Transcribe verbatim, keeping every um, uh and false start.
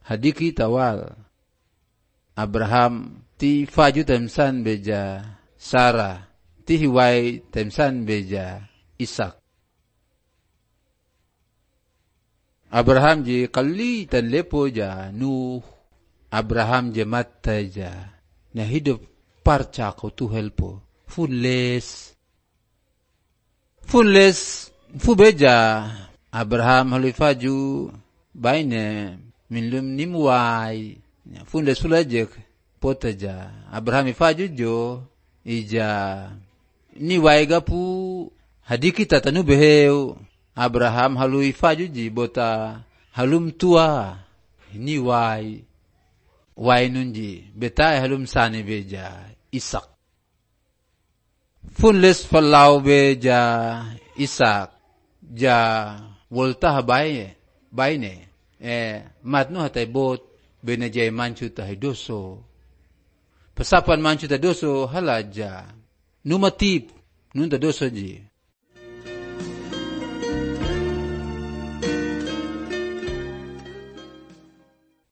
hadiki tawal. Abraham ti faju temsan beja Sarah, ti hiwai temsan beja Ishak. Abraham je kali tan lepo ja Nuh. Abraham je matta ja. Na hidup parca ko tu helpo. Funles. Funles. Fu beja. Abraham halui faju. Baine. Minlum nimwai. Funles fulajek. Pota ja. Abraham ifaju jo. Ija. Niwai gapu. Hadiki tatanu beheu. Abraham halui faju ji bota. Halum tua. Niwai. Wai nunji. Betai halum sani beja. Ishak. Funles falau beja Ishak. Ja volta baye. Baine. Eh, matno hatay bot. Benajay manchu tahay doso. Pasapan manchu tahay doso halaja. Numatip. Nunta doso ji.